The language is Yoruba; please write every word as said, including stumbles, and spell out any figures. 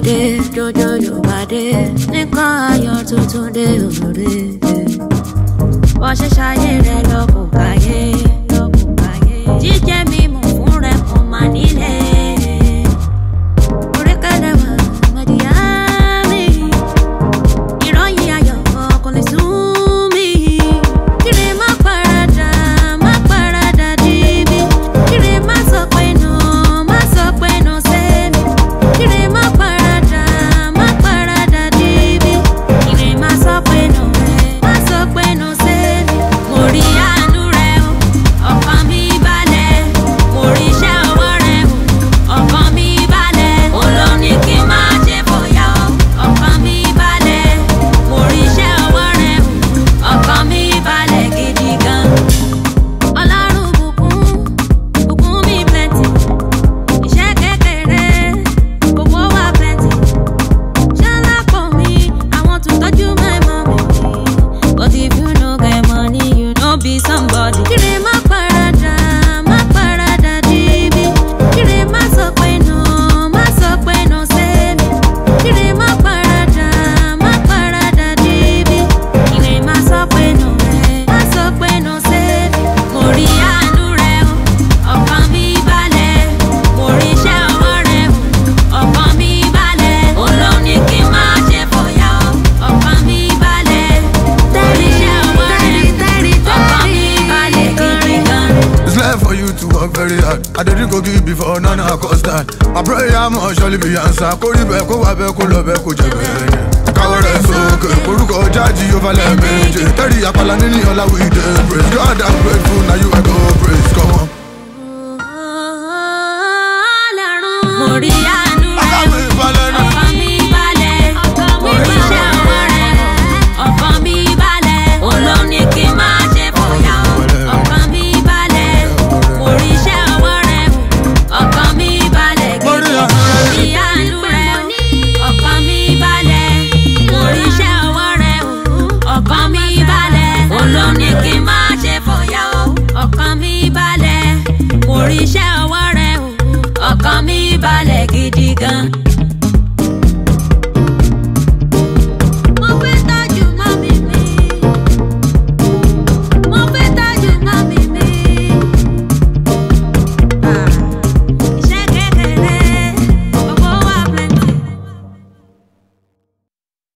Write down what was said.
dé jọjọjọ bá dé nìkan ayọ̀ tuntun dé òde wọ́n ṣe ṣayé rẹ̀ lọ kò káyé jíjẹ mímu fún rẹ̀ kò má nílé orí kẹlẹ̀ wà mọ̀díyá mi ìròyìn ayọ̀ kò lè sún mi kiri má parada má parada dìbí kiri má sọ pé nù má sọ pé nù sẹ́mi kiri má parada má parada dìbí kiri má sọ pé nù má sọ pé nù sẹ́mi mo rí àánú rẹ̀ o ọkàn mi balẹ̀ mo rí iṣẹ́ ọwọ́ rẹ̀ o ọkàn mi balẹ̀ olóní kí n má ṣe bóyá o ọkàn mi balẹ̀ mo rí iṣẹ́ ọwọ́ rẹ̀ o ọkàn mi balẹ̀ gidi gan. Ọlọ́run bùkún bùkún mi plenty iṣẹ́ kékeré gbogbo wa plenty ṣálá pọ̀ mi àwọn tó tọ́jú my mommy but if you no get money you no be somebody. Kiri má parada má parada dìbí kiri má sọ pé nù má sọ pé nù sẹ́mi kiri má parada má parada dìbí kiri má sọ pé nù má sọ pé nù sẹ́mi mo rí àánú rẹ̀ o ọkàn mi balẹ̀ mo rí iṣẹ́ ọwọ́ rẹ̀ o ọkàn mi balẹ̀ olóní kí n má ṣe bóyá o ọkàn mi balẹ̀ mo rí iṣẹ́ ọwọ́ rẹ̀ ọkàn mi balẹ̀ gidi gan. It's left for you to work very hard. I didn't go give before none of cost that. My prayer must surely be answered. Kó rí bẹ́ẹ̀ kó wá bẹ́ẹ̀ kó lọ bẹ́ẹ̀ kó jẹ bẹ́ẹ̀ ni. Káwọ́ rẹ̀ sókè, orúkọ jáde yóò falẹ̀ méje. Tẹ́rì àpàlà nínú ọ̀la we dey praise. God I'm grateful, now you I go praise. Come on. Ọlọ́run mo rí